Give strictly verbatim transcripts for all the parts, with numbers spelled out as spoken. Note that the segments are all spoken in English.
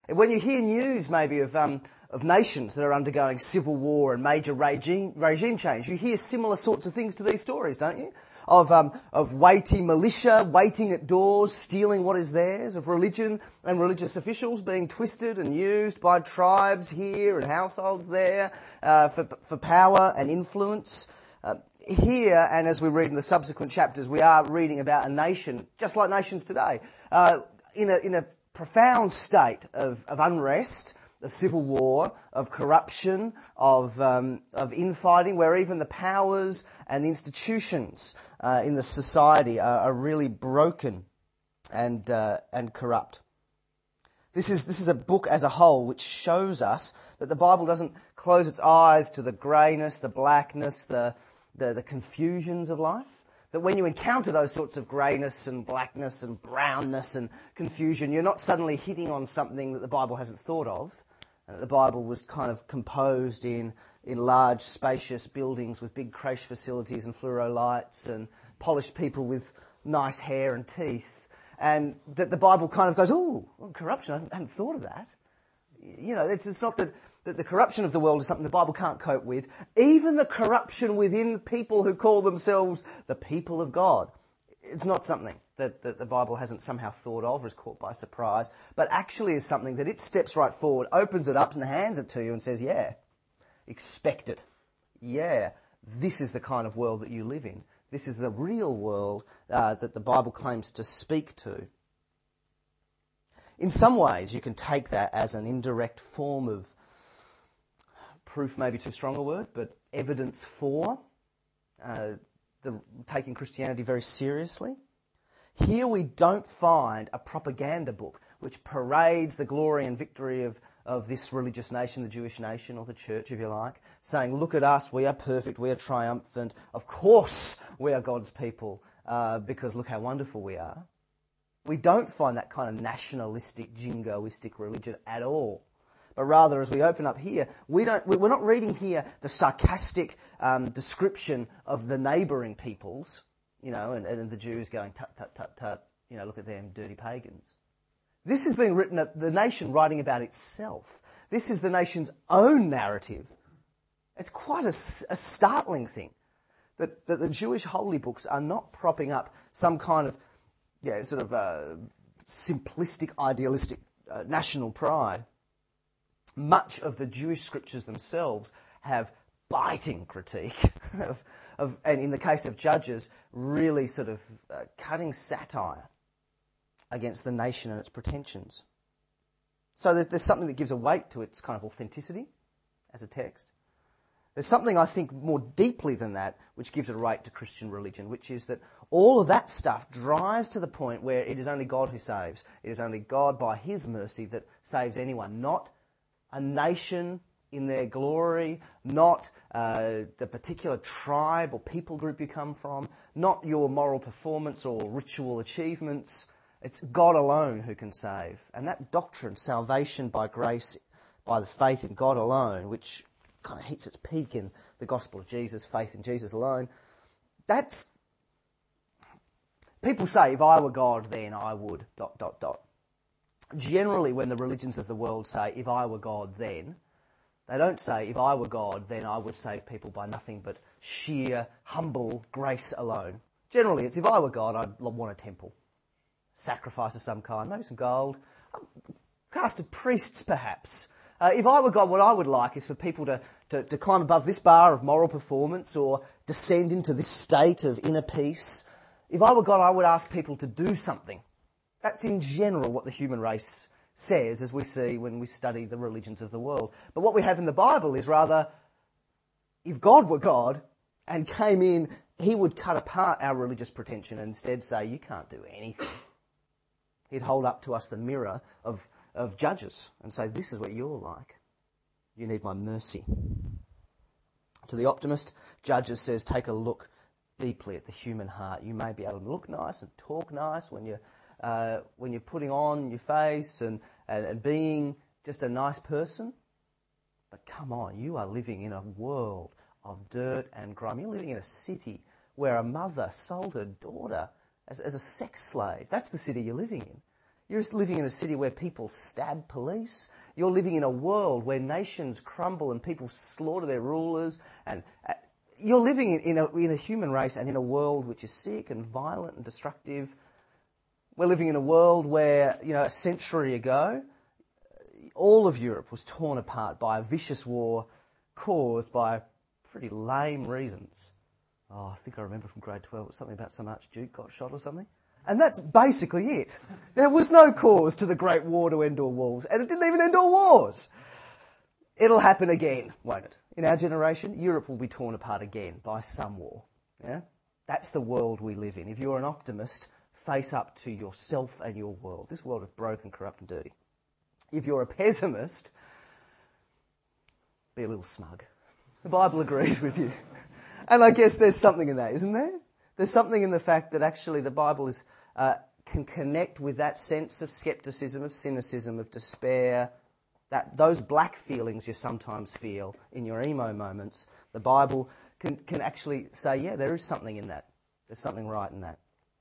When you hear news maybe of um, of nations that are undergoing civil war and major regime regime change, you hear similar sorts of things to these stories, don't you? Of um, of weighty militia waiting at doors, stealing what is theirs, of religion and religious officials being twisted and used by tribes here and households there uh, for for power and influence. Uh, here, and as we read in the subsequent chapters, we are reading about a nation, just like nations today, uh, in a in a profound state of, of unrest, of civil war, of corruption, of um, of infighting, where even the powers and the institutions uh, in the society are, are really broken and uh, and corrupt. This is this is a book as a whole which shows us that the Bible doesn't close its eyes to the greyness, the blackness, the the, the confusions of life. That when you encounter those sorts of greyness and blackness and brownness and confusion, you're not suddenly hitting on something that the Bible hasn't thought of. Uh, the Bible was kind of composed in, in large, spacious buildings with big creche facilities and fluoro lights and polished people with nice hair and teeth. And that the Bible kind of goes, ooh, well, corruption, I hadn't thought of that. You know, it's, it's not that, that the corruption of the world is something the Bible can't cope with. Even the corruption within people who call themselves the people of God, it's not something that, that the Bible hasn't somehow thought of or is caught by surprise, but actually is something that it steps right forward, opens it up and hands it to you and says, yeah, expect it. Yeah, this is the kind of world that you live in. This is the real world uh, that the Bible claims to speak to. In some ways, you can take that as an indirect form of proof, maybe too strong a word, but evidence for uh, the, taking Christianity very seriously. Here we don't find a propaganda book which parades the glory and victory of, of this religious nation, the Jewish nation, or the church, if you like, saying, look at us, we are perfect, we are triumphant, of course we are God's people, uh, because look how wonderful we are. We don't find that kind of nationalistic, jingoistic religion at all. But rather, as we open up here, we don't, we're not reading here the sarcastic um, description of the neighbouring peoples, you know, and, and the Jews going, tut, tut, tut, tut, you know, look at them, dirty pagans. This is being written, the nation writing about itself. This is the nation's own narrative. It's quite a, a startling thing that, that the Jewish holy books are not propping up some kind of, yeah, sort of uh, simplistic, idealistic uh, national pride. Much of the Jewish scriptures themselves have biting critique of, of, and in the case of Judges, really sort of uh, cutting satire against the nation and its pretensions. So there's, there's something that gives a weight to its kind of authenticity as a text. There's something, I think, more deeply than that, which gives a weight to Christian religion, which is that all of that stuff drives to the point where it is only God who saves. It is only God, by his mercy, that saves anyone, not a nation in their glory, not uh, the particular tribe or people group you come from, not your moral performance or ritual achievements. It's God alone who can save. And that doctrine, salvation by grace, by the faith in God alone, which kind of hits its peak in the gospel of Jesus, faith in Jesus alone, that's... People say, if I were God, then I would, dot, dot, dot. Generally, when the religions of the world say, if I were God, then, they don't say, if I were God, then I would save people by nothing but sheer, humble grace alone. Generally, it's, if I were God, I'd want a temple. Sacrifice of some kind, maybe some gold. Cast of priests, perhaps. Uh, if I were God, what I would like is for people to, to, to climb above this bar of moral performance or descend into this state of inner peace. If I were God, I would ask people to do something. That's in general what the human race says, as we see when we study the religions of the world. But what we have in the Bible is rather, if God were God and came in, he would cut apart our religious pretension and instead say, you can't do anything. He'd hold up to us the mirror of, of Judges and say, this is what you're like. You need my mercy. To the optimist, Judges says, take a look deeply at the human heart. You may be able to look nice and talk nice when you're Uh, when you're putting on your face and, and, and being just a nice person. But come on, you are living in a world of dirt and grime. You're living in a city where a mother sold her daughter as, as a sex slave. That's the city you're living in. You're living in a city where people stab police. You're living in a world where nations crumble and people slaughter their rulers. And uh, you're living in, in, a, in a human race and in a world which is sick and violent and destructive. We're living in a world where, you know, a century ago, all of Europe was torn apart by a vicious war caused by pretty lame reasons. Oh, I think I remember from grade twelve, it was something about some archduke got shot or something. And that's basically it. There was no cause to the Great War to end all wars, and it didn't even end all wars. It'll happen again, won't it? In our generation, Europe will be torn apart again by some war. Yeah? That's the world we live in. If you're an optimist, face up to yourself and your world. This world is broken, corrupt and dirty. If you're a pessimist, be a little smug. The Bible agrees with you. And I guess there's something in that, isn't there? There's something in the fact that actually the Bible is uh, can connect with that sense of scepticism, of cynicism, of despair, that those black feelings you sometimes feel in your emo moments. The Bible can, can actually say, yeah, there is something in that. There's something right in that.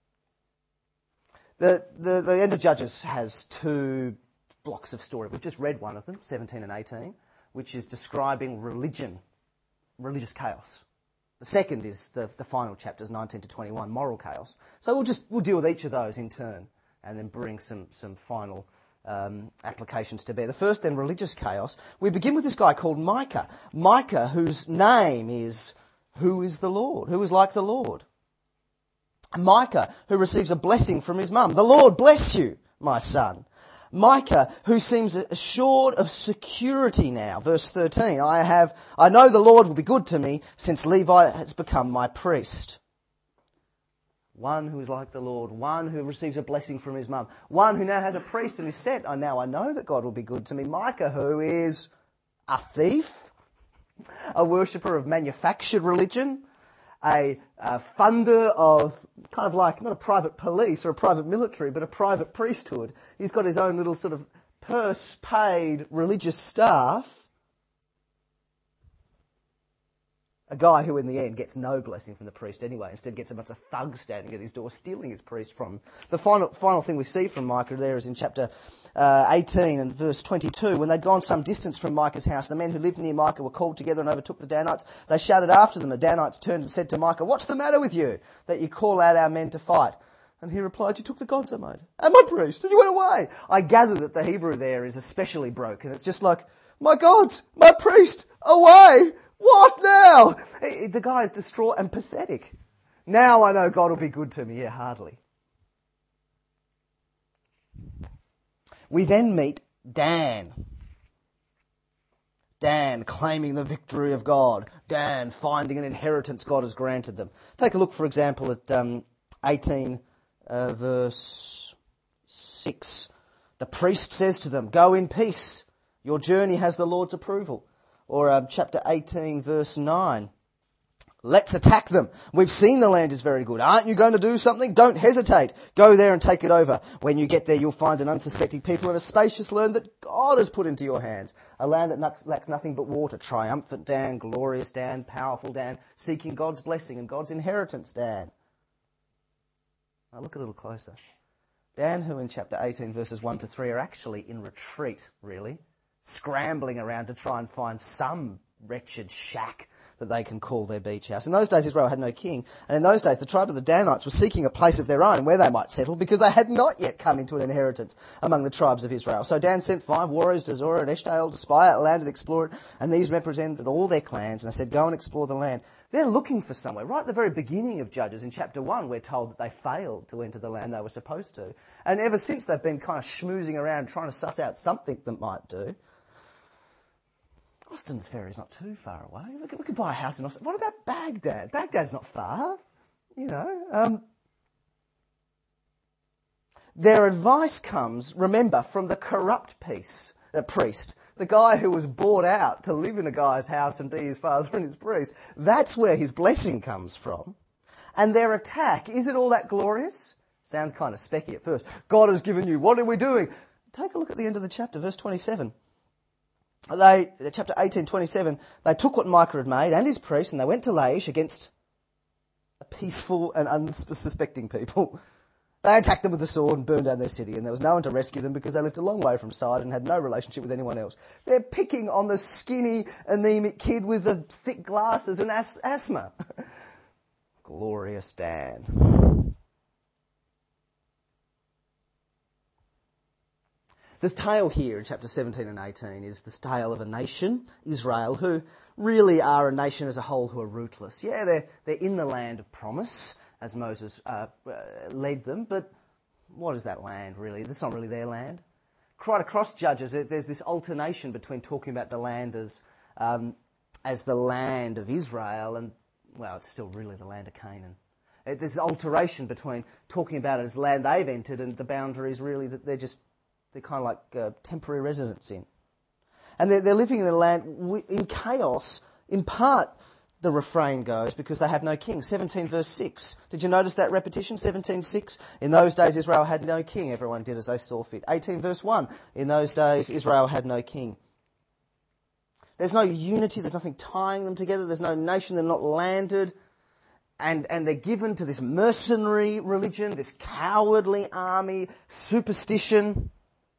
The, the, the end of Judges has two blocks of story. We've just read one of them, seventeen and eighteen, which is describing religion, religious chaos. The second is the, the final chapters, nineteen to twenty-one, moral chaos. So we'll just we'll deal with each of those in turn and then bring some some final um, applications to bear. The first, then, religious chaos. We begin with this guy called Micah. Micah, whose name is "Who is the Lord?" Who is like the Lord? Micah, who receives a blessing from his mum. The Lord bless you, my son. Micah, who seems assured of security now. Verse thirteen, I have, I know the Lord will be good to me since Levi has become my priest. One who is like the Lord, one who receives a blessing from his mum, one who now has a priest and is set. I now I know that God will be good to me. Micah, who is a thief, a worshipper of manufactured religion, a, a funder of kind of like, not a private police or a private military, but a private priesthood. He's got his own little sort of purse-paid religious staff. A guy who in the end gets no blessing from the priest anyway, instead gets a bunch of thugs standing at his door stealing his priest from him. The final final thing we see from Micah there is in chapter uh, eighteen and verse twenty-two. When they'd gone some distance from Micah's house, the men who lived near Micah were called together and overtook the Danites. They shouted after them. The Danites turned and said to Micah, "What's the matter with you, that you call out our men to fight?" And he replied, "You took the gods I made, and my priest, and you went away." I gather that the Hebrew there is especially broken. It's just like, my gods, my priest, away! What now? The guy is distraught and pathetic. Now I know God will be good to me. Yeah, hardly. We then meet Dan. Dan claiming the victory of God. Dan finding an inheritance God has granted them. Take a look, for example, at um, eighteen uh, verse six. The priest says to them, "Go in peace. Your journey has the Lord's approval." Or um, chapter eighteen, verse nine. Let's attack them. We've seen the land is very good. Aren't you going to do something? Don't hesitate. Go there and take it over. When you get there, you'll find an unsuspecting people and a spacious land that God has put into your hands. A land that lacks nothing but water. Triumphant Dan, glorious Dan, powerful Dan, seeking God's blessing and God's inheritance Dan. Now look a little closer. Dan, who in chapter eighteen, verses one to three, are actually in retreat, really. Scrambling around to try and find some wretched shack that they can call their beach house. In those days, Israel had no king, and in those days, the tribe of the Danites were seeking a place of their own where they might settle because they had not yet come into an inheritance among the tribes of Israel. So Dan sent five warriors to Zorah and Eshtaol to spy out the land and explore it, and these represented all their clans, and they said, "Go and explore the land." They're looking for somewhere. Right at the very beginning of Judges, in chapter one, we're told that they failed to enter the land they were supposed to. And ever since, they've been kind of schmoozing around trying to suss out something that might do. Austin's Ferry's not too far away. We could, we could buy a house in Austin. What about Baghdad? Baghdad's not far, you know. Um, their advice comes, remember, from the corrupt piece, uh, priest, the guy who was bought out to live in a guy's house and be his father and his priest. That's where his blessing comes from. And their attack, is it all that glorious? Sounds kind of specky at first. God has given you, what are we doing? Take a look at the end of the chapter, verse twenty-seven. They, chapter eighteen, twenty-seven, they took what Micah had made and his priests and they went to Laish against a peaceful and unsuspecting people. They attacked them with a sword and burned down their city, and there was no one to rescue them because they lived a long way from Sidon and had no relationship with anyone else. They're picking on the skinny, anemic kid with the thick glasses and as- asthma. Glorious Dan. The tale here in chapter seventeen and eighteen is the tale of a nation, Israel, who really are a nation as a whole who are rootless. Yeah, they're, they're in the land of promise, as Moses uh, uh, led them, but what is that land really? That's not really their land. Right across Judges, there's this alternation between talking about the land as, um, as the land of Israel and, well, it's still really the land of Canaan. There's this alteration between talking about it as land they've entered and the boundaries really that they're just, they're kind of like uh, temporary residents in. And they're, they're living in a land in chaos, in part, the refrain goes, because they have no king. seventeen verse six. Did you notice that repetition? seventeen six. In those days Israel had no king. Everyone did as they saw fit. eighteen verse one. In those days Israel had no king. There's no unity. There's nothing tying them together. There's no nation. They're not landed. And, and they're given to this mercenary religion, this cowardly army, superstition.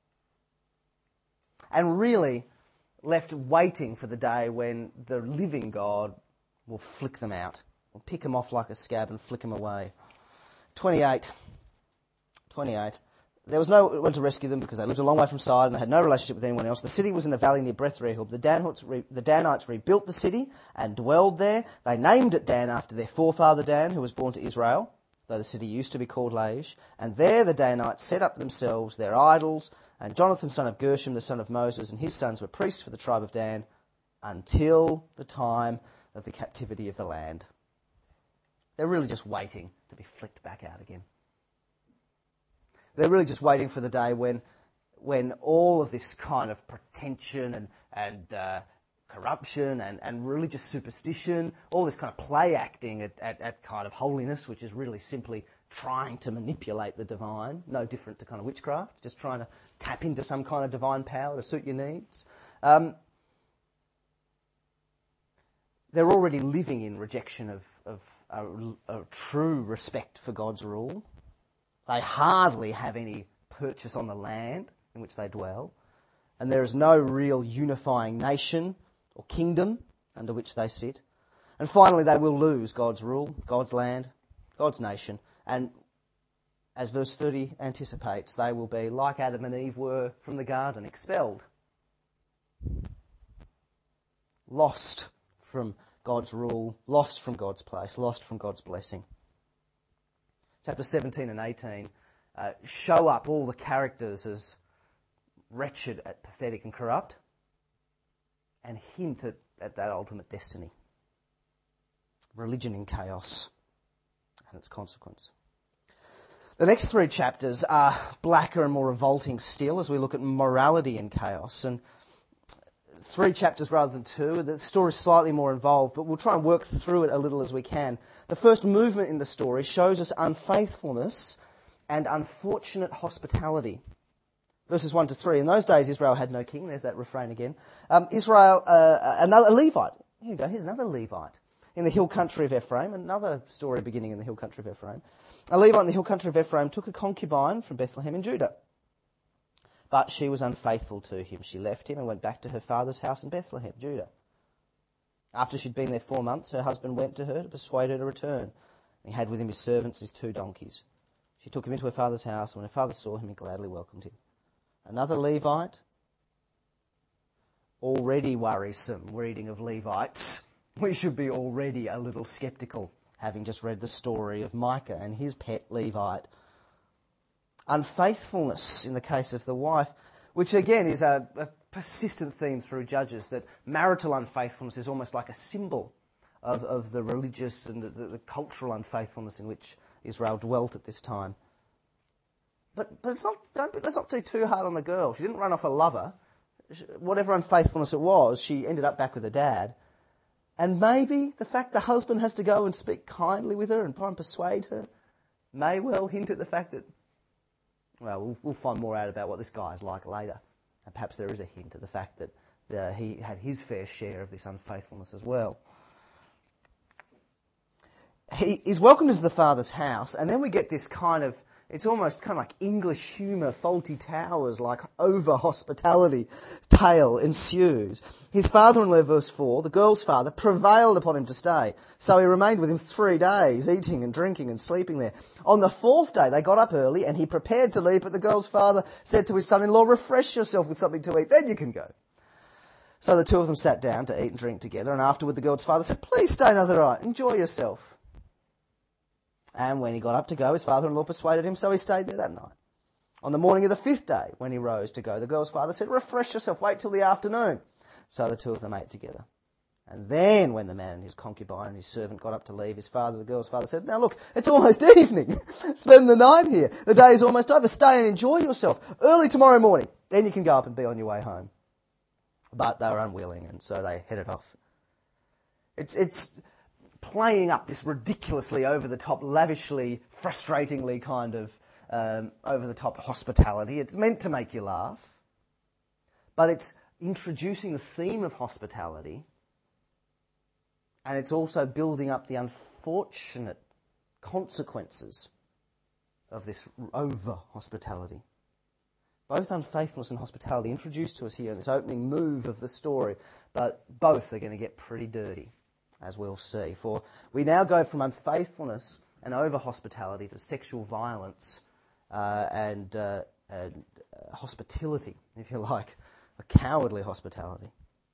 And really left waiting for the day when the living God will flick them out. We'll pick them off like a scab and flick them away. twenty-eight. twenty-eight. There was no one to rescue them because they lived a long way from Sidon and they had no relationship with anyone else. The city was in a valley near Beth Rehob. The Danites, re- the Danites rebuilt the city and dwelled there. They named it Dan after their forefather Dan, who was born to Israel, though the city used to be called Laish. And there the Danites set up themselves their idols, and Jonathan, son of Gershom, the son of Moses, and his sons were priests for the tribe of Dan until the time of the captivity of the land. They're really just waiting to be flicked back out again. They're really just waiting for the day when when all of this kind of pretension and, and uh, corruption and, and religious superstition, all this kind of play acting at, at, at kind of holiness, which is really simply trying to manipulate the divine, no different to kind of witchcraft, just trying to tap into some kind of divine power to suit your needs. Um, they're already living in rejection of, of a, a true respect for God's rule. They hardly have any purchase on the land in which they dwell, and there is no real unifying nation or kingdom under which they sit. And finally, they will lose God's rule, God's land, God's nation, and as verse thirty anticipates, they will be like Adam and Eve were from the garden, expelled, lost from God's rule, lost from God's place, lost from God's blessing. Chapter seventeen and eighteen uh, show up all the characters as wretched, at pathetic and corrupt, and hint at, at that ultimate destiny. Religion in chaos and its consequence. The next three chapters are blacker and more revolting still as we look at morality in chaos. And three chapters rather than two. The story's slightly more involved, but we'll try and work through it a little as we can. The first movement in the story shows us unfaithfulness and unfortunate hospitality. Verses one to three. In those days, Israel had no king. There's that refrain again. Um, Israel, uh, another a Levite. Here you go. Here's another Levite in the hill country of Ephraim. Another story beginning in the hill country of Ephraim. A Levite in the hill country of Ephraim took a concubine from Bethlehem in Judah. But she was unfaithful to him. She left him and went back to her father's house in Bethlehem, Judah. After she'd been there four months, her husband went to her to persuade her to return. He had with him his servants, his two donkeys. She took him into her father's house, and when her father saw him, he gladly welcomed him. Another Levite, already worrisome reading of Levites. We should be already a little sceptical, having just read the story of Micah and his pet Levite. Unfaithfulness in the case of the wife, which again is a, a persistent theme through Judges, that marital unfaithfulness is almost like a symbol of, of the religious and the, the, the cultural unfaithfulness in which Israel dwelt at this time. But but it's not, don't, let's not do too hard on the girl. She didn't run off a lover. Whatever unfaithfulness it was, she ended up back with her dad. And maybe the fact the husband has to go and speak kindly with her and try and persuade her may well hint at the fact that, well, we'll, we'll find more out about what this guy is like later. And perhaps there is a hint at the fact that uh, he had his fair share of this unfaithfulness as well. He is welcomed into the father's house, and then we get this kind of It's almost kind of like English humour, Faulty Towers, like over-hospitality tale ensues. His father-in-law, verse four, the girl's father, prevailed upon him to stay. So he remained with him three days, eating and drinking and sleeping there. On the fourth day, they got up early and he prepared to leave, but the girl's father said to his son-in-law, refresh yourself with something to eat, then you can go. So the two of them sat down to eat and drink together, and afterward the girl's father said, please stay another night, enjoy yourself. And when he got up to go, his father-in-law persuaded him, so he stayed there that night. On the morning of the fifth day, when he rose to go, the girl's father said, refresh yourself, wait till the afternoon. So the two of them ate together. And then when the man and his concubine and his servant got up to leave, his father, the girl's father, said, now look, it's almost evening. Spend the night here. The day is almost over. Stay and enjoy yourself. Early tomorrow morning, then you can go up and be on your way home. But they were unwilling, and so they headed off. It's, it's playing up this ridiculously over-the-top, lavishly, frustratingly kind of um, over-the-top hospitality. It's meant to make you laugh, but it's introducing the theme of hospitality, and it's also building up the unfortunate consequences of this over-hospitality. Both unfaithfulness and hospitality introduced to us here in this opening move of the story, but both are going to get pretty dirty, as we'll see. For we now go from unfaithfulness and over-hospitality to sexual violence uh, and, uh, and uh, hospitality, if you like, a cowardly hospitality.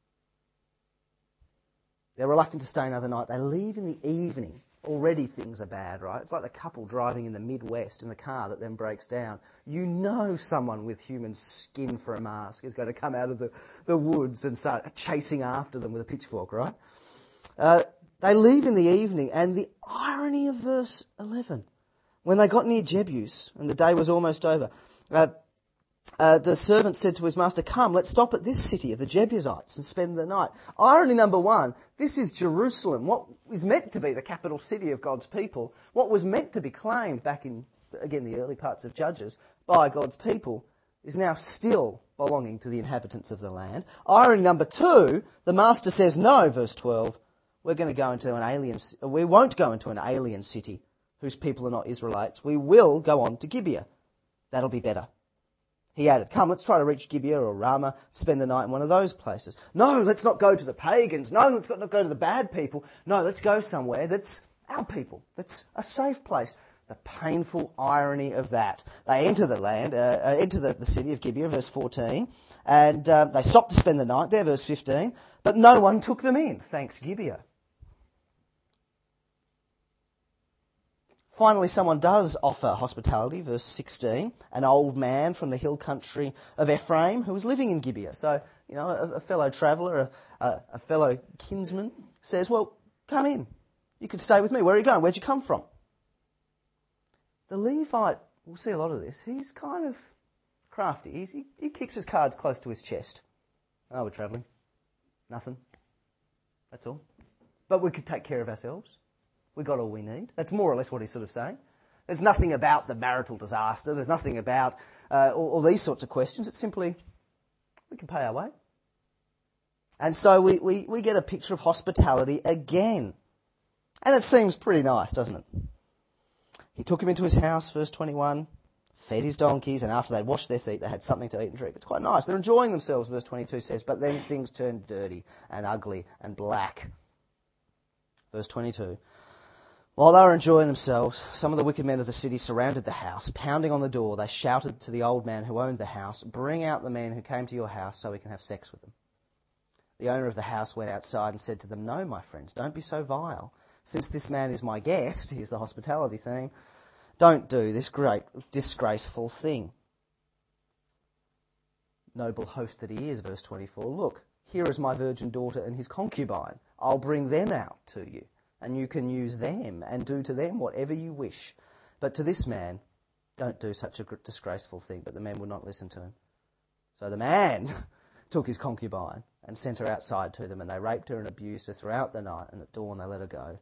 They're reluctant to stay another night. They leave in the evening. Already things are bad, right? It's like the couple driving in the Midwest in the car that then breaks down. You know someone with human skin for a mask is going to come out of the, the woods and start chasing after them with a pitchfork, right? Uh, they leave in the evening, and the irony of verse eleven, when they got near Jebus and the day was almost over, uh, Uh, the servant said to his master, come, let's stop at this city of the Jebusites and spend the night. Irony number one, this is Jerusalem, what is meant to be the capital city of God's people, what was meant to be claimed back in, again, the early parts of Judges by God's people, is now still belonging to the inhabitants of the land. Irony number two, the master says, no, verse twelve, we're going to go into an alien, we won't go into an alien city whose people are not Israelites. We will go on to Gibeah. That'll be better. He added, come, let's try to reach Gibeah or Ramah, spend the night in one of those places. No, let's not go to the pagans. No, let's not go to the bad people. No, let's go somewhere that's our people. That's a safe place. The painful irony of that. They enter the land, uh, uh, enter the, the city of Gibeah, verse fourteen, and uh, they stopped to spend the night there, verse fifteen, but no one took them in, thanks Gibeah. Finally, someone does offer hospitality, verse sixteen, an old man from the hill country of Ephraim who was living in Gibeah. So, you know, a, a fellow traveller, a, a, a fellow kinsman says, well, come in. You can stay with me. Where are you going? Where'd you come from? The Levite, we'll see a lot of this, he's kind of crafty. He's, he, he keeps his cards close to his chest. Oh, we're travelling. Nothing. That's all. But we could take care of ourselves. We got all we need. That's more or less what he's sort of saying. There's nothing about the marital disaster. There's nothing about uh, all, all these sorts of questions. It's simply, we can pay our way. And so we, we, we get a picture of hospitality again. And it seems pretty nice, doesn't it? He took him into his house, verse twenty-one, fed his donkeys, and after they'd washed their feet, they had something to eat and drink. It's quite nice. They're enjoying themselves, verse twenty-two says, but then things turned dirty and ugly and black. Verse twenty-two. While they were enjoying themselves, some of the wicked men of the city surrounded the house. Pounding on the door, they shouted to the old man who owned the house, bring out the men who came to your house so we can have sex with them. The owner of the house went outside and said to them, no, my friends, don't be so vile. Since this man is my guest, here's the hospitality theme, don't do this great, disgraceful thing. Noble host that he is, verse twenty-four, look, here is my virgin daughter and his concubine. I'll bring them out to you. And you can use them and do to them whatever you wish. But to this man, don't do such a disgraceful thing. But the men would not listen to him. So the man took his concubine and sent her outside to them, and they raped her and abused her throughout the night, and at dawn they let her go.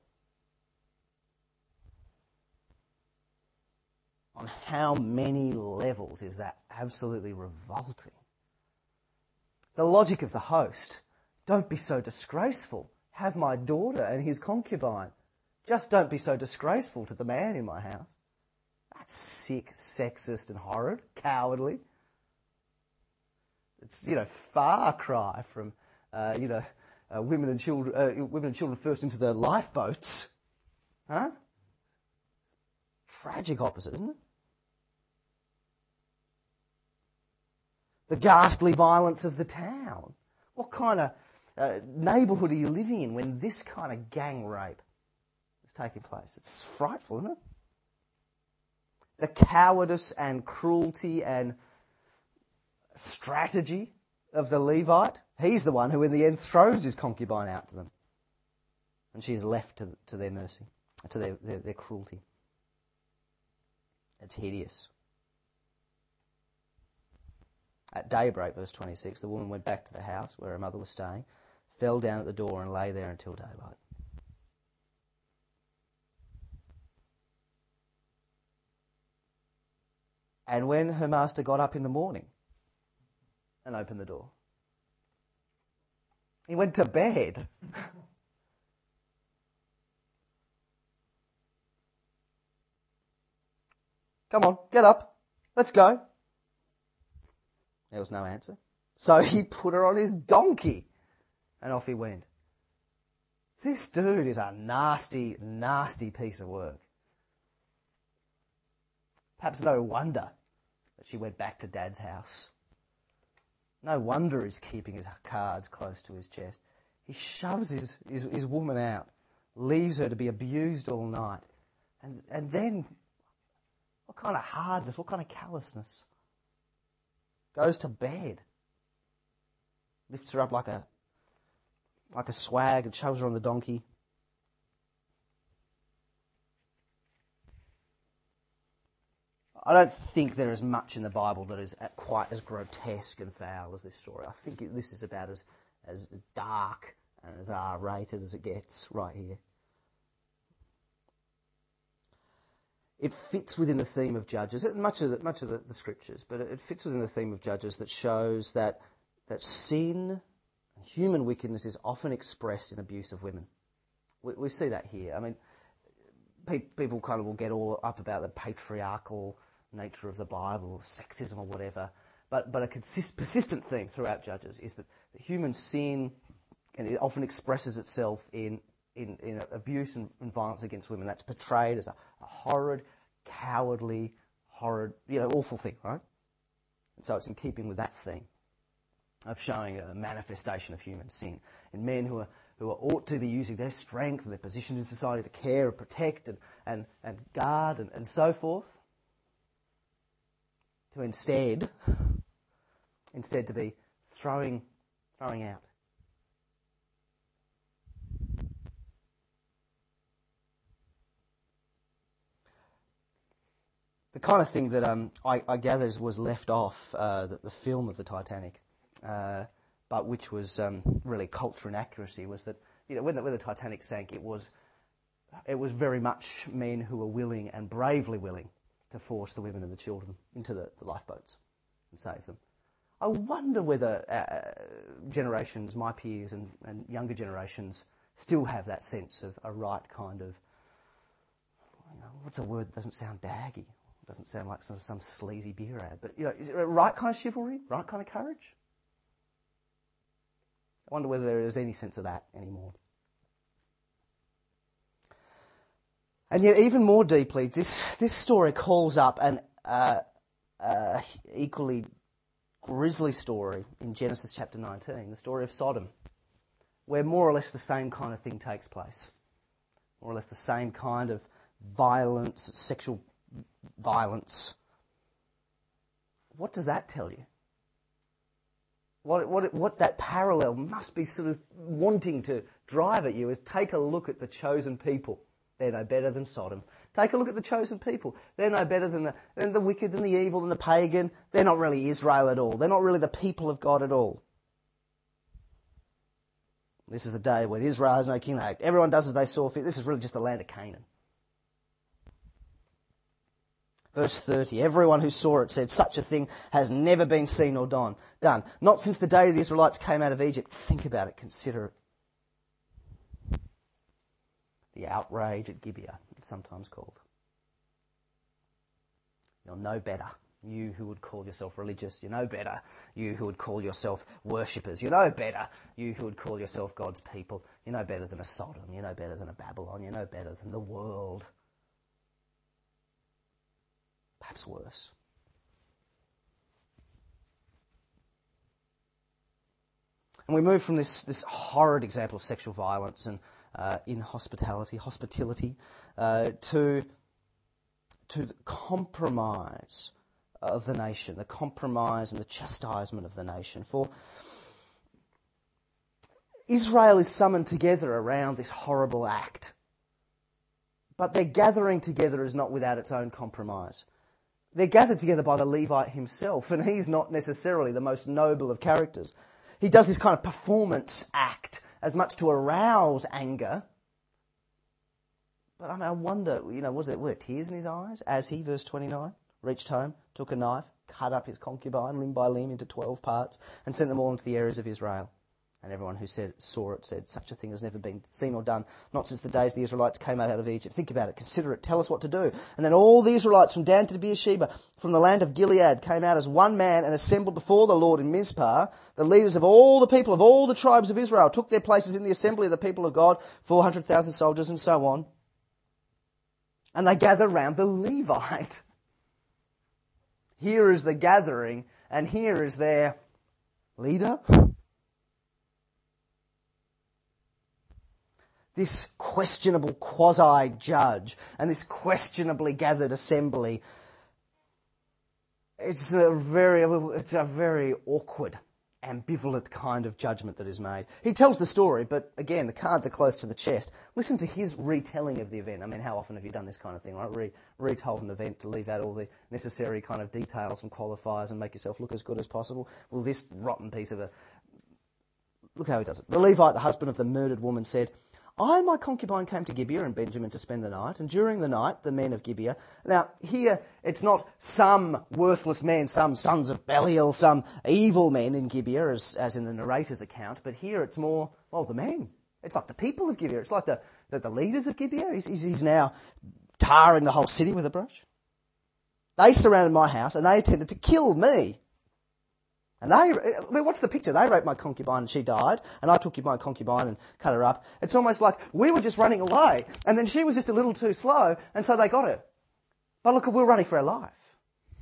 On how many levels is that absolutely revolting? The logic of the host, don't be so disgraceful. Have my daughter and his concubine. Just don't be so disgraceful to the man in my house. That's sick, sexist and horrid, cowardly. It's, you know, far cry from, uh, you know, uh, women and children, uh, women and children first into the lifeboats. Huh? Tragic opposite, isn't it? The ghastly violence of the town. What kind of uh, neighbourhood are you living in when this kind of gang rape is taking place? It's frightful, isn't it? The cowardice and cruelty and strategy of the Levite. He's the one who in the end throws his concubine out to them. And she is left to, to their mercy, to their, their, their cruelty. It's hideous. At daybreak, verse twenty-six, the woman went back to the house where her mother was staying, fell down at the door and lay there until daylight. And when her master got up in the morning and opened the door, he went to bed. Come on, get up. Let's go. There was no answer. So he put her on his donkey and off he went. This dude is a nasty, nasty piece of work. Perhaps no wonder that she went back to Dad's house. No wonder he's keeping his cards close to his chest. He shoves his, his, his woman out, leaves her to be abused all night. And, and then, what kind of hardness, what kind of callousness? Goes to bed, lifts her up like a like a swag and shoves her on the donkey. I don't think there is much in the Bible that is quite as grotesque and foul as this story. I think this is about as, as dark and as R-rated as it gets right here. It fits within the theme of Judges, much of the, much of the, the scriptures, but it fits within the theme of Judges that shows that that sin, human wickedness, is often expressed in abuse of women. We, we see that here. I mean, pe- people kind of will get all up about the patriarchal nature of the Bible, or sexism or whatever, but but a consist, persistent theme throughout Judges is that the human sin, and it often expresses itself in In, in abuse and, and violence against women. That's portrayed as a, a horrid, cowardly, horrid, you know, awful thing, right? And so it's in keeping with that theme of showing a manifestation of human sin in men who are who are, ought to be using their strength and their position in society to care and protect and, and, and guard and, and so forth, to instead, instead to be throwing, throwing out. The kind of thing that um, I, I gather was left off uh, the, the film of the Titanic, uh, but which was um, really culture and accuracy, was that, you know, when the, when the Titanic sank, it was it was very much men who were willing and bravely willing to force the women and the children into the, the lifeboats and save them. I wonder whether uh, generations, my peers and, and younger generations, still have that sense of a right kind of, you know, what's a word that doesn't sound daggy? Doesn't sound like some, some sleazy beer ad, but, you know, is it a right kind of chivalry, right kind of courage? I wonder whether there is any sense of that anymore. And yet, even more deeply, this this story calls up an uh, uh, equally grisly story in Genesis chapter nineteen, the story of Sodom, where more or less the same kind of thing takes place. More or less the same kind of violence, sexual violence. What does that tell you? What, what, what that parallel must be sort of wanting to drive at you is take a look at the chosen people. They're no better than Sodom. Take a look at the chosen people. They're no better than the, than the wicked, than the evil, than the pagan. They're not really Israel at all. They're not really the people of God at all. This is the day when Israel has no king. Everyone does as they saw fit. This is really just the land of Canaan. Verse thirty, everyone who saw it said, such a thing has never been seen or done. Done. Not since the day the Israelites came out of Egypt. Think about it. Consider it. The outrage at Gibeah, it's sometimes called. You're no better. You who would call yourself religious, you're no better. You who would call yourself worshippers, you're no better. You who would call yourself God's people, you're no better than a Sodom, you're no better than a Babylon, you're no better than the world. Perhaps worse. And we move from this, this horrid example of sexual violence and uh, inhospitality, hospitality, uh, to, to the compromise of the nation, the compromise and the chastisement of the nation. For Israel is summoned together around this horrible act. But their gathering together is not without its own compromise. They're gathered together by the Levite himself, and he's not necessarily the most noble of characters. He does this kind of performance act as much to arouse anger. But I mean, I wonder, you know, was there, were there tears in his eyes as he, verse twenty-nine, reached home, took a knife, cut up his concubine limb by limb into twelve parts, and sent them all into the areas of Israel. And everyone who said, saw it said, such a thing has never been seen or done, not since the days the Israelites came out of Egypt. Think about it, consider it, tell us what to do. And then all the Israelites from Dan to Beersheba, from the land of Gilead, came out as one man and assembled before the Lord in Mizpah. The leaders of all the people of all the tribes of Israel took their places in the assembly of the people of God, four hundred thousand soldiers and so on. And they gathered round the Levite. Here is the gathering, and here is their leader. This questionable quasi-judge and this questionably gathered assembly, it's a very, it's a very awkward, ambivalent kind of judgment that is made. He tells the story, but again, the cards are close to the chest. Listen to his retelling of the event. I mean, how often have you done this kind of thing, right? Re- retold an event to leave out all the necessary kind of details and qualifiers and make yourself look as good as possible. Well, this rotten piece of a... Look how he does it. The Levite, the husband of the murdered woman, said, I and my concubine came to Gibeah and Benjamin to spend the night, and during the night, the men of Gibeah... Now, here, it's not some worthless men, some sons of Belial, some evil men in Gibeah, as, as in the narrator's account, but here it's more, well, the men. It's like the people of Gibeah. It's like the, the, the leaders of Gibeah. He's, he's, he's now tarring the whole city with a brush. They surrounded my house, and they intended to kill me. And they, I mean, what's the picture? They raped my concubine and she died, and I took my concubine and cut her up. It's almost like we were just running away, and then she was just a little too slow, and so they got her. But look, we were running for our life.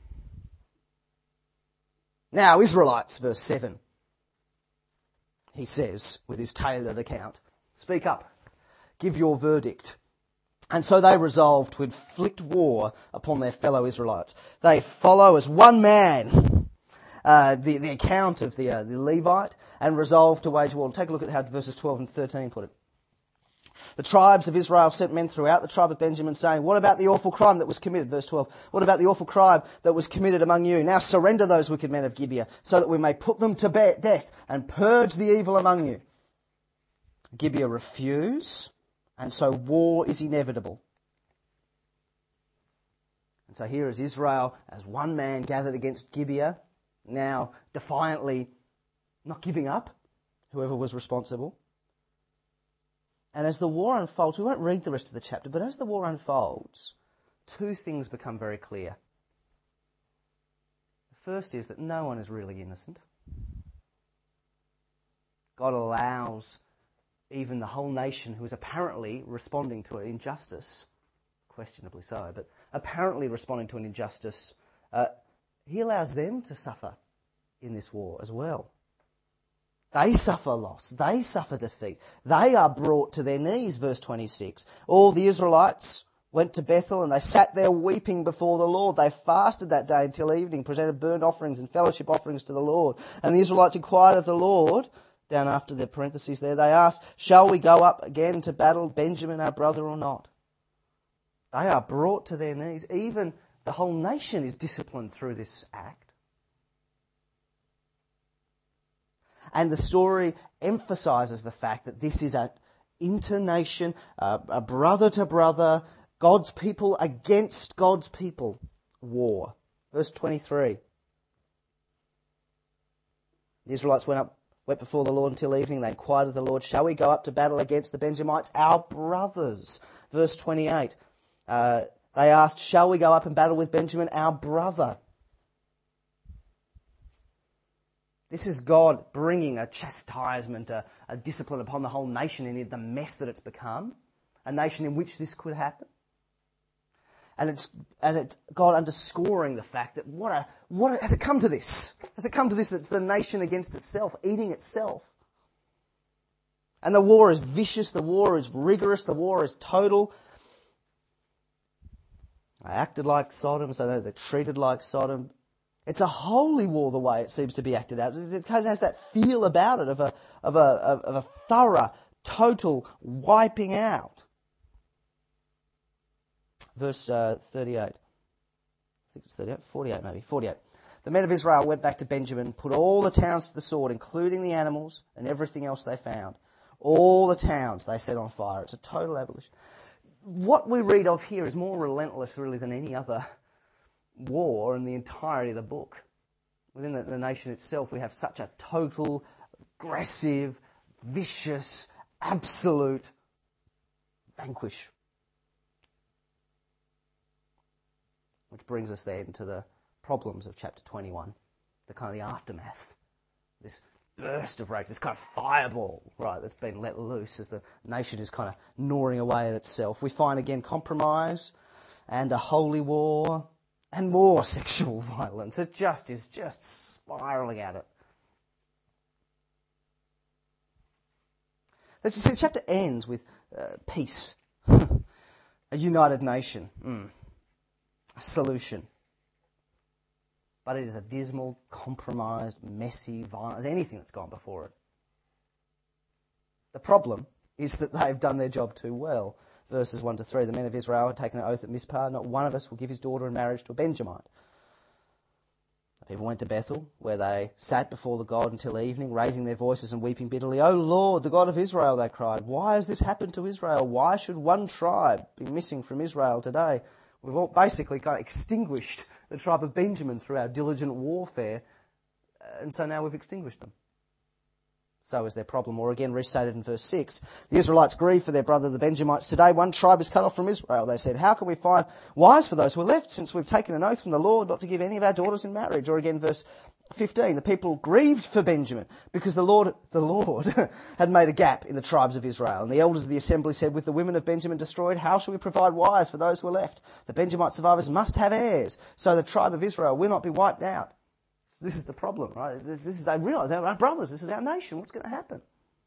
Now, Israelites, verse seven, he says, with his tailored account, speak up, give your verdict. And so they resolved to inflict war upon their fellow Israelites. They follow as one man Uh, the, the account of the, uh, the Levite and resolved to wage war. Take a look at how verses twelve and thirteen put it. The tribes of Israel sent men throughout the tribe of Benjamin saying, what about the awful crime that was committed? Verse twelve. What about the awful crime that was committed among you? Now surrender those wicked men of Gibeah so that we may put them to be- death and purge the evil among you. Gibeah refuse, and so war is inevitable. And so here is Israel as one man gathered against Gibeah, now defiantly not giving up, whoever was responsible. And as the war unfolds, we won't read the rest of the chapter, but as the war unfolds, two things become very clear. The first is that no one is really innocent. God allows even the whole nation who is apparently responding to an injustice, questionably so, but apparently responding to an injustice, uh, he allows them to suffer in this war as well. They suffer loss. They suffer defeat. They are brought to their knees, verse twenty-six. All the Israelites went to Bethel and they sat there weeping before the Lord. They fasted that day until evening, presented burnt offerings and fellowship offerings to the Lord. And the Israelites inquired of the Lord, down after the parentheses there, they asked, shall we go up again to battle Benjamin our brother or not? They are brought to their knees. Even the whole nation is disciplined through this act. And the story emphasises the fact that this is an inter-nation, uh, a brother-to-brother, God's people against God's people war. Verse twenty-three. The Israelites went up, went before the Lord until evening. They inquired of the Lord, shall we go up to battle against the Benjamites, our brothers? Verse twenty-eight. Uh, They asked, shall we go up and battle with Benjamin, our brother? This is God bringing a chastisement, a, a discipline upon the whole nation in the mess that it's become, a nation in which this could happen. And it's and it's God underscoring the fact that what a what a, has it come to this? Has it come to this that it's the nation against itself, eating itself? And the war is vicious, the war is rigorous, the war is total. They acted like Sodom, so they're treated like Sodom. It's a holy war the way it seems to be acted out. It has that feel about it of a of a of a thorough, total wiping out. Verse uh, thirty-eight. I think it's thirty-eight, forty-eight maybe, forty-eight. The men of Israel went back to Benjamin, put all the towns to the sword, including the animals and everything else they found. All the towns they set on fire. It's a total abolition. What we read of here is more relentless really than any other war in the entirety of the book. Within the, the nation itself we have such a total, aggressive, vicious, absolute vanquish. Which brings us then to the problems of chapter twenty-one, the kind of the aftermath, this burst of rage, this kind of fireball, right, that's been let loose as the nation is kind of gnawing away at itself. We find again compromise and a holy war and more sexual violence. It just is just spiralling at it. The chapter ends with uh, peace, a united nation. Mm. A solution. But it is a dismal, compromised, messy, violent, anything that's gone before it. The problem is that they've done their job too well. Verses one to three, the men of Israel had taken an oath at Mizpah, not one of us will give his daughter in marriage to a Benjamite. The people went to Bethel, where they sat before the God until evening, raising their voices and weeping bitterly. O Lord, the God of Israel, they cried, why has this happened to Israel? Why should one tribe be missing from Israel today? We've all basically kind of extinguished the tribe of Benjamin through our diligent warfare, and so now we've extinguished them. So is their problem. Or again, restated in verse six, the Israelites grieved for their brother the Benjamites. Today one tribe is cut off from Israel. They said, how can we find wives for those who are left, since we've taken an oath from the Lord not to give any of our daughters in marriage? Or again, verse fifteen, the people grieved for Benjamin because the Lord, the Lord had made a gap in the tribes of Israel. And the elders of the assembly said, with the women of Benjamin destroyed, how shall we provide wives for those who are left? The Benjamite survivors must have heirs, so the tribe of Israel will not be wiped out. So this is the problem, right? This, this is, they realise they're our brothers. This is our nation. What's going to happen?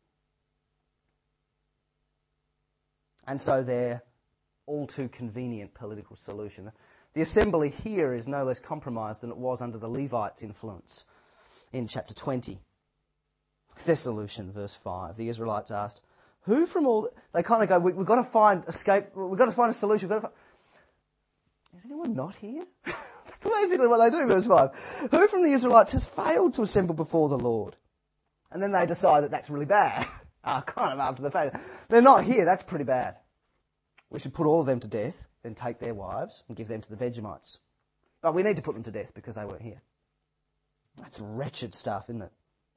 And so their all too convenient political solution. The assembly here is no less compromised than it was under the Levites' influence in chapter twenty. Their solution, verse five. The Israelites asked, who from all... They kind of go, we, we've got to find escape... We've got to find a solution. We've got to find... Is anyone not here? That's basically what they do, verse five. Who from the Israelites has failed to assemble before the Lord? And then they decide that that's really bad. Ah, oh, kind of after the fact. They're not here, that's pretty bad. We should put all of them to death, then take their wives and give them to the Benjamites. But we need to put them to death because they weren't here. That's wretched stuff, isn't it?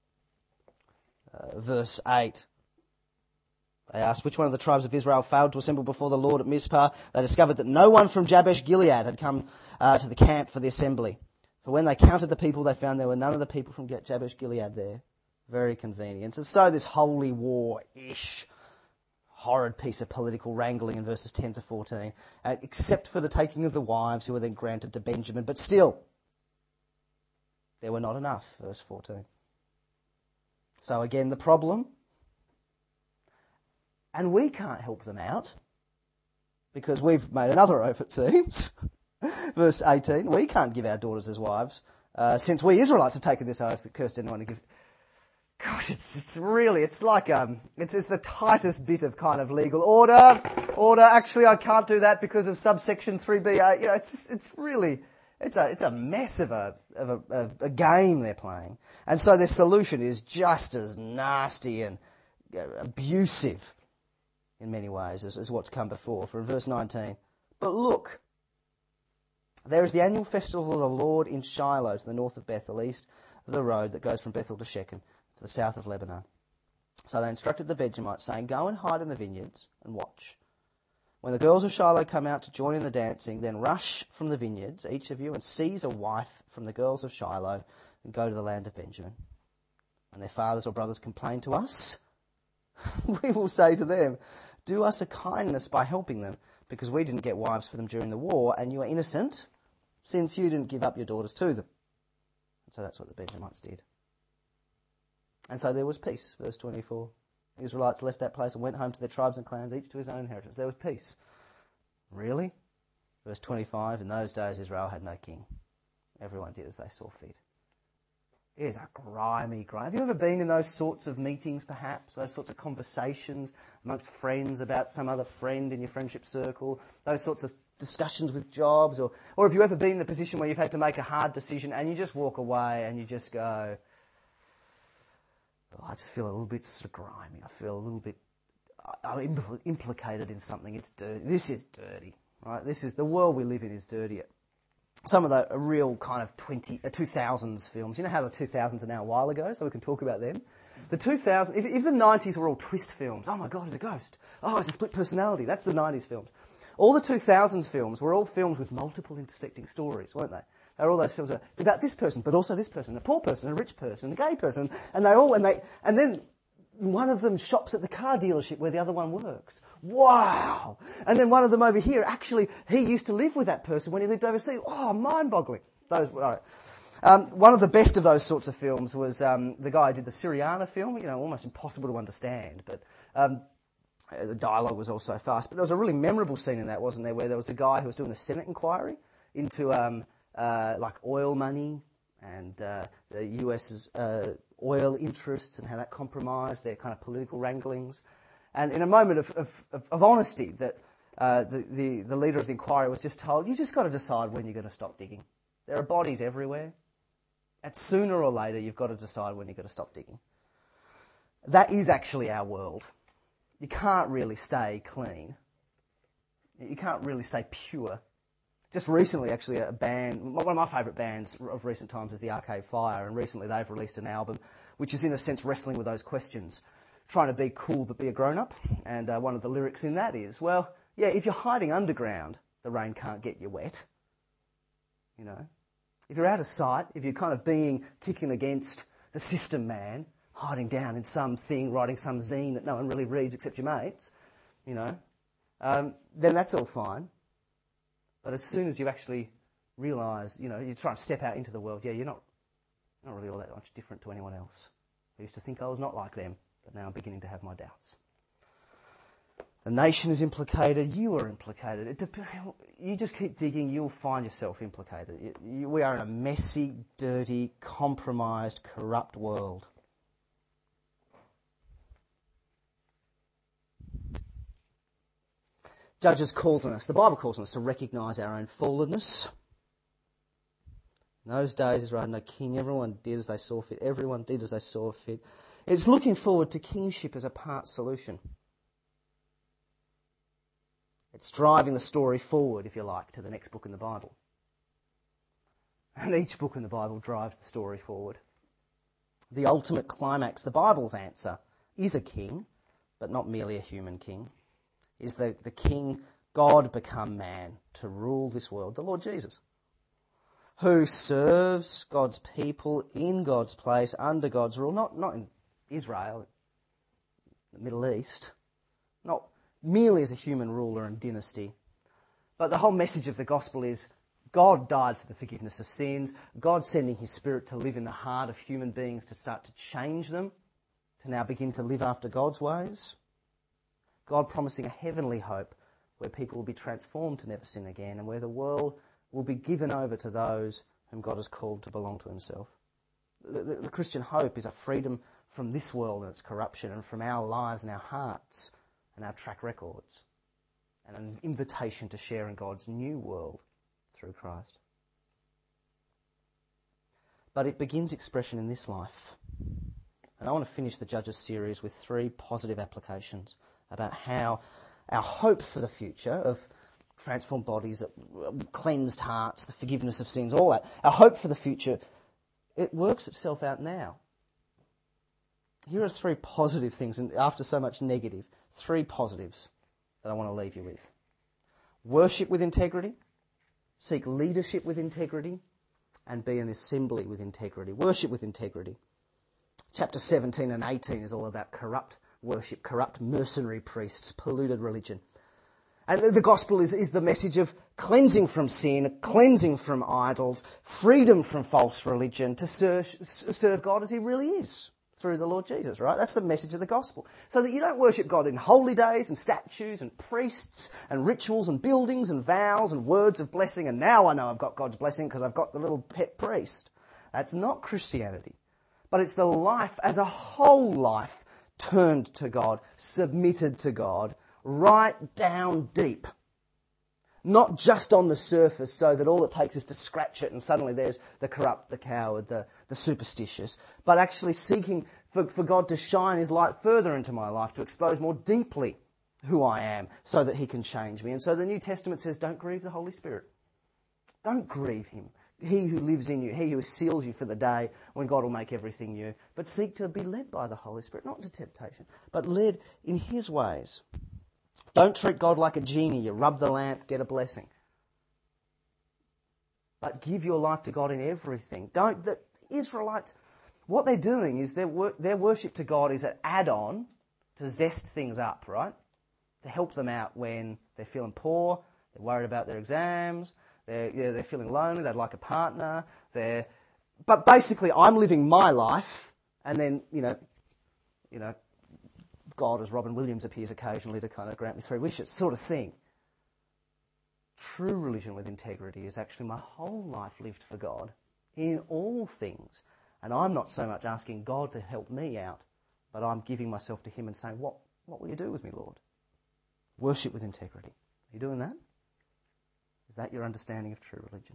Uh, verse eight. They asked which one of the tribes of Israel failed to assemble before the Lord at Mizpah. They discovered that no one from Jabesh Gilead had come uh, to the camp for the assembly. For when they counted the people, they found there were none of the people from Jabesh Gilead there. Very convenient. And so this holy war-ish, horrid piece of political wrangling in verses ten to fourteen, uh, except for the taking of the wives who were then granted to Benjamin. But still, there were not enough, verse fourteen. So again, the problem... And we can't help them out because we've made another oath, it seems. Verse eighteen, we can't give our daughters as wives uh, since we Israelites have taken this oath that cursed anyone to give. Gosh, it's it's really, it's like, um, it's, it's the tightest bit of kind of legal order. Order, actually I can't do that because of subsection three B A. You know, it's it's really, it's a it's a mess of a of a, a, a game they're playing. And so their solution is just as nasty and uh, abusive in many ways, as, as what's come before. For in verse nineteen, but look, there is the annual festival of the Lord in Shiloh, to the north of Bethel, east of the road that goes from Bethel to Shechem, to the south of Lebanon. So they instructed the Benjamites, saying, go and hide in the vineyards and watch. When the girls of Shiloh come out to join in the dancing, then rush from the vineyards, each of you, and seize a wife from the girls of Shiloh and go to the land of Benjamin. When their fathers or brothers complain to us, we will say to them, do us a kindness by helping them, because we didn't get wives for them during the war, and you are innocent, since you didn't give up your daughters to them. And so that's what the Benjamites did. And so there was peace, verse twenty-four. The Israelites left that place and went home to their tribes and clans, each to his own inheritance. There was peace. Really? Verse twenty-five, in those days Israel had no king. Everyone did as they saw fit. It is a grimy, grimy. Have you ever been in those sorts of meetings, perhaps? Those sorts of conversations amongst friends about some other friend in your friendship circle? Those sorts of discussions with jobs? Or, or have you ever been in a position where you've had to make a hard decision and you just walk away and you just go, oh, I just feel a little bit sort of grimy. I feel a little bit I'm impl- implicated in something. It's dirty. This is dirty, right? This is, the world we live in is dirty. Some of the real kind of twenty, uh, two thousands films, you know how the two thousands are now a while ago, so we can talk about them. The two thousands, if, if the nineties were all twist films, oh my God, he's a ghost. Oh, it's a split personality. That's the nineties films. All the two thousands films were all films with multiple intersecting stories, weren't they? They were all those films where it's about this person, but also this person, a poor person, a rich person, a gay person, and they all, and they, and then one of them shops at the car dealership where the other one works. Wow! And then one of them over here, actually, he used to live with that person when he lived overseas. Oh, mind-boggling. Those, all right. Um, one of the best of those sorts of films was um, the guy who did the Syriana film, you know, almost impossible to understand, but um, the dialogue was also fast. But there was a really memorable scene in that, wasn't there, where there was a guy who was doing the Senate inquiry into um, uh, like oil money and uh, the U S's uh, oil interests and how that compromised their kind of political wranglings. And in a moment of, of, of, of honesty, that uh, the, the, the leader of the inquiry was just told, you just got to decide when you're going to stop digging. There are bodies everywhere. And sooner or later, you've got to decide when you're going to stop digging. That is actually our world. You can't really stay clean. You can't really stay pure. Just recently, actually, a band, one of my favourite bands of recent times is the Arcade Fire, and recently they've released an album which is in a sense wrestling with those questions, trying to be cool but be a grown-up. And uh, one of the lyrics in that is, well, yeah, if you're hiding underground, the rain can't get you wet. You know? If you're out of sight, if you're kind of being, kicking against the system man, hiding down in something, writing some zine that no one really reads except your mates, you know, um, then that's all fine. But as soon as you actually realise, you know, you try and step out into the world, yeah, you're not, not really all that much different to anyone else. I used to think I was not like them, but now I'm beginning to have my doubts. The nation is implicated, you are implicated. It dep- you just keep digging, you'll find yourself implicated. You, you, we are in a messy, dirty, compromised, corrupt world. Judges calls on us, the Bible calls on us to recognise our own fallenness. In those days, Israel had no king. Everyone did as they saw fit. Everyone did as they saw fit. It's looking forward to kingship as a part solution. It's driving the story forward, if you like, to the next book in the Bible. And each book in the Bible drives the story forward. The ultimate climax, the Bible's answer, is a king, but not merely a human king. Is the, the king, God become man, to rule this world, the Lord Jesus, who serves God's people in God's place, under God's rule, not, not in Israel, the Middle East, not merely as a human ruler and dynasty, but the whole message of the gospel is God died for the forgiveness of sins, God sending his Spirit to live in the heart of human beings to start to change them, to now begin to live after God's ways. God promising a heavenly hope where people will be transformed to never sin again and where the world will be given over to those whom God has called to belong to himself. The, the, the Christian hope is a freedom from this world and its corruption and from our lives and our hearts and our track records, and an invitation to share in God's new world through Christ. But it begins expression in this life. And I want to finish the Judges series with three positive applications about how our hope for the future of transformed bodies, cleansed hearts, the forgiveness of sins, all that, our hope for the future, it works itself out now. Here are three positive things, and after so much negative, three positives that I want to leave you with. worship with integrity, seek leadership with integrity, and be an assembly with integrity. Worship with integrity. Chapter seventeen and eighteen is all about corrupt worship, corrupt mercenary priests, polluted religion. And the gospel is, is the message of cleansing from sin, cleansing from idols, freedom from false religion, to serve, serve God as he really is through the Lord Jesus, right? That's the message of the gospel. So that you don't worship God in holy days and statues and priests and rituals and buildings and vows and words of blessing, and now I know I've got God's blessing because I've got the little pet priest. That's not Christianity. But it's the life as a whole life turned to God, submitted to God, right down deep. Not just on the surface so that all it takes is to scratch it and suddenly there's the corrupt, the coward, the, the superstitious, but actually seeking for, for God to shine his light further into my life, to expose more deeply who I am so that he can change me. And so the New Testament says, don't grieve the Holy Spirit. Don't grieve him. He who lives in you, he who seals you for the day when God will make everything new. But seek to be led by the Holy Spirit, not into temptation, but led in his ways. Don't treat God like a genie. You rub the lamp, get a blessing. But give your life to God in everything. Don't. The Israelites, what they're doing is their wor- their worship to God is an add-on to zest things up, right? To help them out when they're feeling poor, they're worried about their exams, they're yeah, they're feeling lonely, they'd like a partner. They're, but basically, I'm living my life, and then you know, you know. God, as Robin Williams appears occasionally to kind of grant me three wishes, sort of thing. True religion with integrity is actually my whole life lived for God in all things. And I'm not so much asking God to help me out, but I'm giving myself to him and saying, what, what will you do with me, Lord? Worship with integrity. Are you doing that? Is that your understanding of true religion?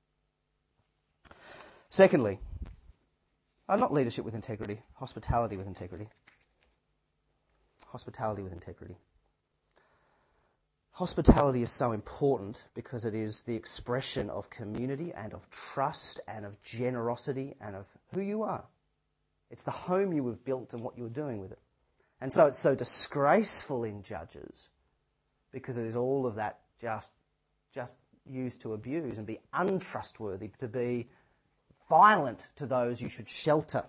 Secondly, uh, not leadership with integrity, hospitality with integrity. Hospitality with integrity. Hospitality is so important because it is the expression of community and of trust and of generosity and of who you are. It's the home you have built and what you are doing with it. And so it's so disgraceful in Judges because it is all of that just, just used to abuse and be untrustworthy, to be violent to those you should shelter.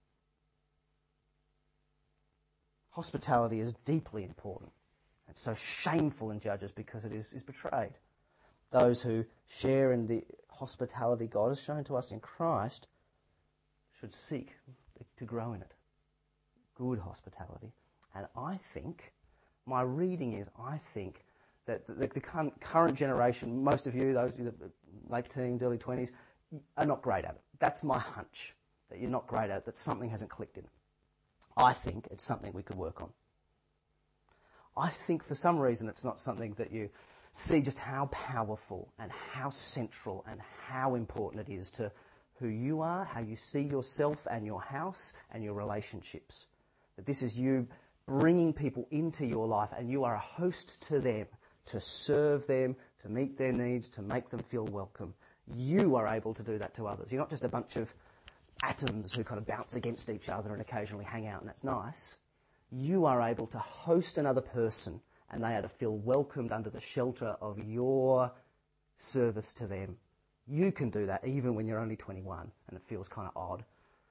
Hospitality is deeply important. It's so shameful in Judges because it is, is betrayed. Those who share in the hospitality God has shown to us in Christ should seek to grow in it. Good hospitality. And I think, my reading is, I think that the, the current generation, most of you, those late teens, early twenties, are not great at it. That's my hunch, that you're not great at it, that something hasn't clicked in it. I think it's something we could work on. I think for some reason it's not something that you see just how powerful and how central and how important it is to who you are, how you see yourself and your house and your relationships. That this is you bringing people into your life and you are a host to them, to serve them, to meet their needs, to make them feel welcome. You are able to do that to others. You're not just a bunch of atoms who kind of bounce against each other and occasionally hang out, and that's nice. You are able to host another person and they are to feel welcomed under the shelter of your service to them. You can do that even when you're only twenty-one and it feels kind of odd.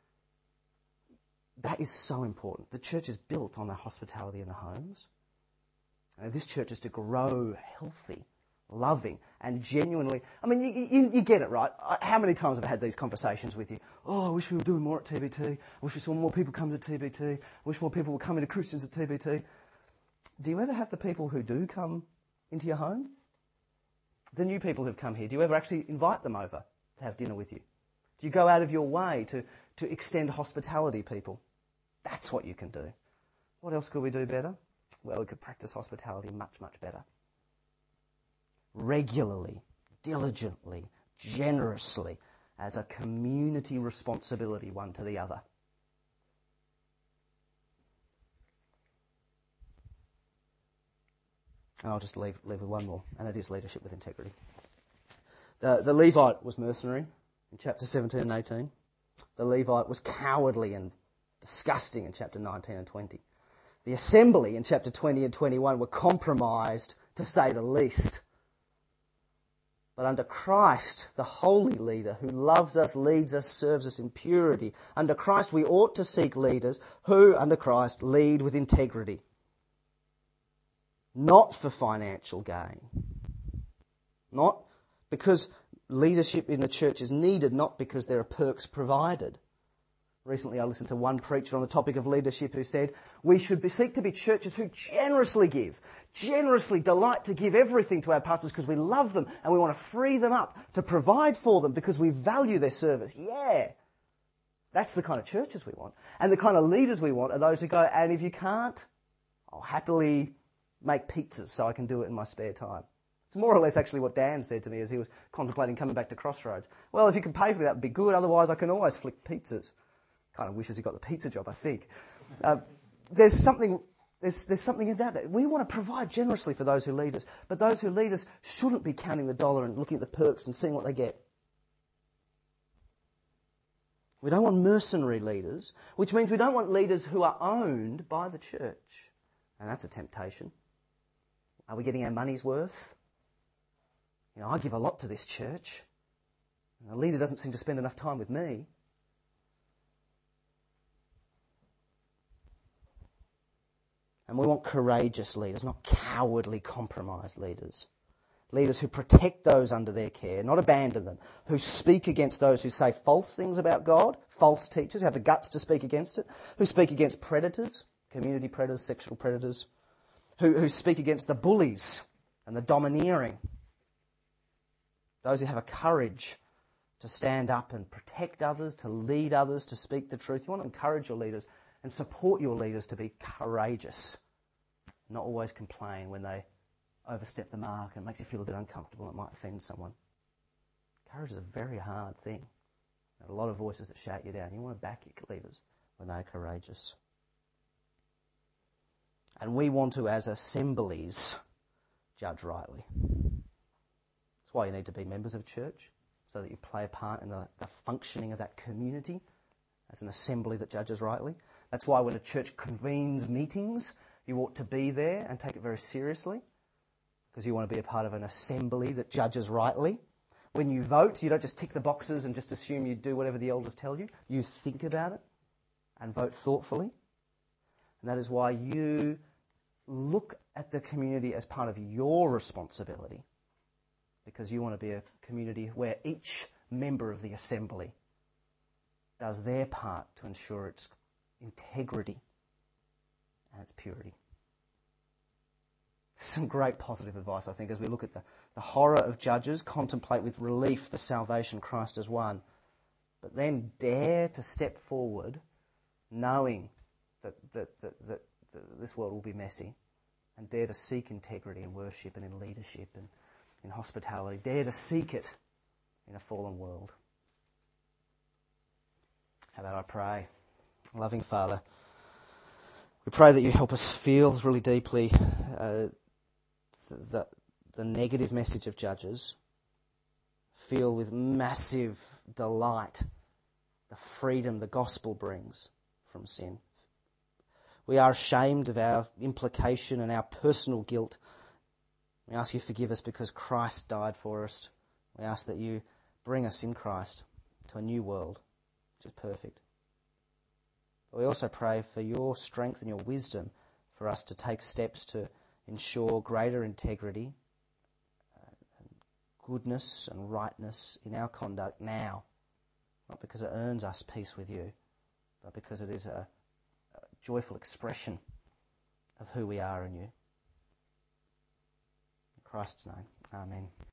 That is so important. The church is built on the hospitality in the homes. And if this church is to grow healthy, loving and genuinely, I mean, you, you, you get it, right? How many times have I had these conversations with you? Oh, I wish we were doing more at T B T. I wish we saw more people come to T B T. I wish more people were coming to Christians at T B T. Do you ever have the people who do come into your home? The new people who've come here, do you ever actually invite them over to have dinner with you? Do you go out of your way to, to extend hospitality, people? That's what you can do. What else could we do better? Well, we could practice hospitality much, much better. Regularly, diligently, generously, as a community responsibility one to the other. And I'll just leave, leave with one more, and it is leadership with integrity. The, the Levite was mercenary in chapter seventeen and eighteen. The Levite was cowardly and disgusting in chapter nineteen and twenty. The assembly in chapter twenty and twenty-one were compromised, to say the least. but under Christ, the holy leader who loves us, leads us, serves us in purity. Under Christ we ought to seek leaders who, under Christ, lead with integrity. Not for financial gain. Not because leadership in the church is needed, not because there are perks provided. Recently I listened to one preacher on the topic of leadership who said, we should be, seek to be churches who generously give, generously delight to give everything to our pastors because we love them and we want to free them up to provide for them because we value their service. Yeah, that's the kind of churches we want. And the kind of leaders we want are those who go, and if you can't, I'll happily make pizzas so I can do it in my spare time. It's more or less actually what Dan said to me as he was contemplating coming back to Crossroads. Well, if you can pay for me, that would be good. Otherwise, I can always flick pizzas. Kind of wishes he got the pizza job, I think. Uh, there's something there's, there's something in that, that we want to provide generously for those who lead us. But those who lead us shouldn't be counting the dollar and looking at the perks and seeing what they get. We don't want mercenary leaders, which means we don't want leaders who are owned by the church. And that's a temptation. Are we getting our money's worth? You know, I give a lot to this church. And the leader doesn't seem to spend enough time with me. And we want courageous leaders, not cowardly, compromised leaders. Leaders who protect those under their care, not abandon them. Who speak against those who say false things about God, false teachers, who have the guts to speak against it. Who speak against predators, community predators, sexual predators. Who, who speak against the bullies and the domineering. Those who have a courage to stand up and protect others, to lead others, to speak the truth. You want to encourage your leaders and support your leaders to be courageous, not always complain when they overstep the mark and it makes you feel a bit uncomfortable. It might offend someone. Courage is a very hard thing. There are a lot of voices that shout you down. You want to back your leaders when they're courageous. And we want to, as assemblies, judge rightly. That's why you need to be members of church, so that you play a part in the, the functioning of that community as an assembly that judges rightly. That's why when a church convenes meetings, you ought to be there and take it very seriously, because you want to be a part of an assembly that judges rightly. When you vote, you don't just tick the boxes and just assume you do whatever the elders tell you. You think about it and vote thoughtfully. And that is why you look at the community as part of your responsibility, because you want to be a community where each member of the assembly does their part to ensure its integrity and its purity. Some great positive advice, I think, as we look at the, the horror of judges, contemplate with relief the salvation Christ has won, but then dare to step forward knowing that, that, that, that, that this world will be messy, and dare to seek integrity in worship and in leadership and in hospitality. Dare to seek it in a fallen world. How about I pray? Loving Father, we pray that you help us feel really deeply uh, the, the negative message of judges, feel with massive delight the freedom the gospel brings from sin. We are ashamed of our implication and our personal guilt. We ask you forgive us because Christ died for us. We ask that you bring us in Christ to a new world, which is perfect. But we also pray for your strength and your wisdom for us to take steps to ensure greater integrity, uh, and goodness and rightness in our conduct now. Not because it earns us peace with you, but because it is a, a joyful expression of who we are in you. In Christ's name, amen.